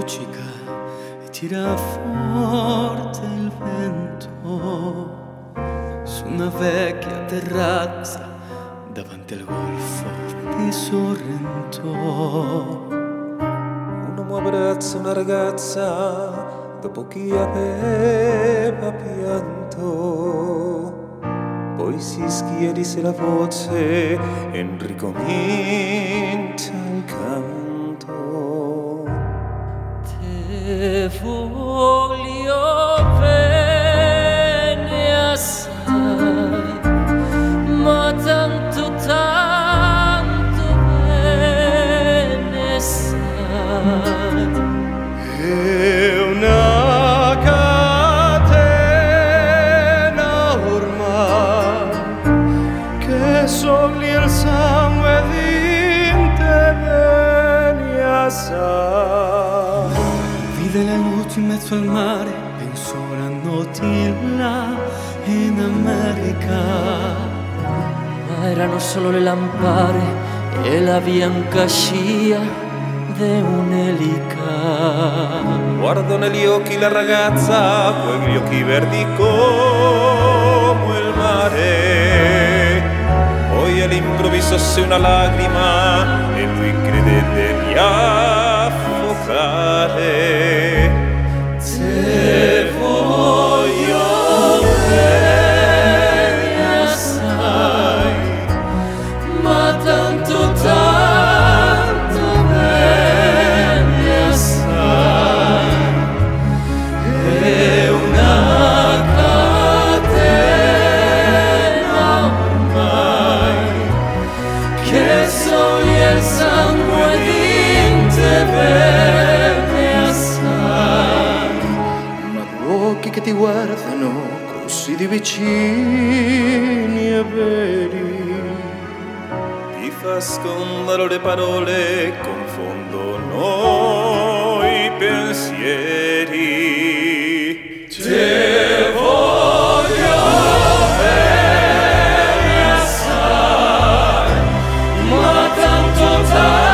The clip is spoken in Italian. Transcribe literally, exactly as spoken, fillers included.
luccica e tira forte il vento su una vecchia terrazza davanti al golfo di Sorrento. Un uomo abbraccia una ragazza dopo che aveva pianto, poi si schia di sé la voce e ricomincia il canto. Te voglio bene assai, ma tanto tanto bene sai. È una catena ormai che sogli il sangue di te bene assai. Vide le luci in mezzo al mare, pensò la notte là in America. Ma erano solo le lampare e la bianca scia de un'elica. Guardo negli occhi la ragazza, quegli occhi verdi come il mare. Poi all'improvviso se una lacrima e lui credette di affogare. Te voglio bene assai, ma tanto tanto bene assai. È una catena ormai che soglia il sangue di te bene assai. Ma due occhi che ti guardano così di vicini e veri, Ti fa scondere le parole, confondono i pensieri. Te voglio bene assai, ma tanto tanto